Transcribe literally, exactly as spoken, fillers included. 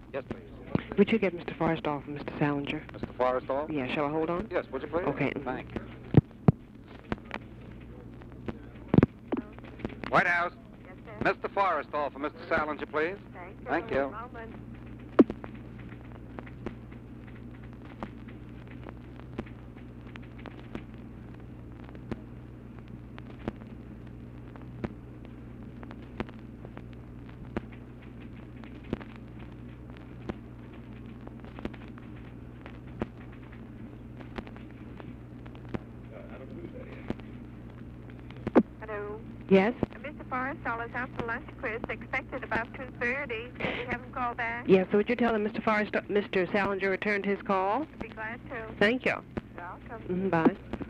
Yes, please. Would you get Mister Forrestal from Mister Salinger? Mister Forrestal? Yeah, shall I hold on? Yes, would you please? Okay. Thank you. White House. Yes, sir. Mister Forrestal for Mister Salinger, please. Thank you. Thank you. Moment. Hello. Yes? Uh, Mister Forrestal is out for lunch, Chris. Expected about two thirty. Can we have him call back? Yes, so would you tell him Mister Forrestal, Mister Salinger returned his call? I'd be glad to. Thank you. Welcome. Mm, bye.